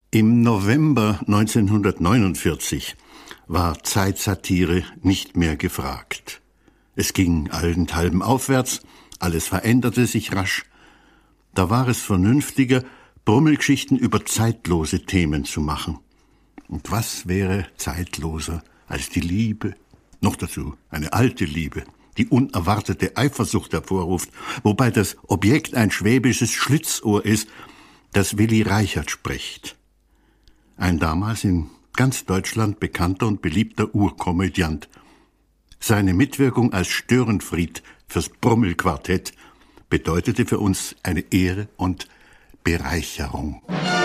Im November 1949 war Zeitsatire nicht mehr gefragt. Es ging allenthalben aufwärts, alles veränderte sich rasch. Da war es vernünftiger, Brummelgeschichten über zeitlose Themen zu machen. Und was wäre zeitloser als die Liebe? Noch dazu eine alte Liebe, die unerwartete Eifersucht hervorruft, wobei das Objekt ein schwäbisches Schlitzohr ist, das Willi Reichert spricht. Ein damals in ganz Deutschland bekannter und beliebter Urkomödiant. Seine Mitwirkung als Störenfried fürs Brummelquartett bedeutete für uns eine Ehre und Bereicherung.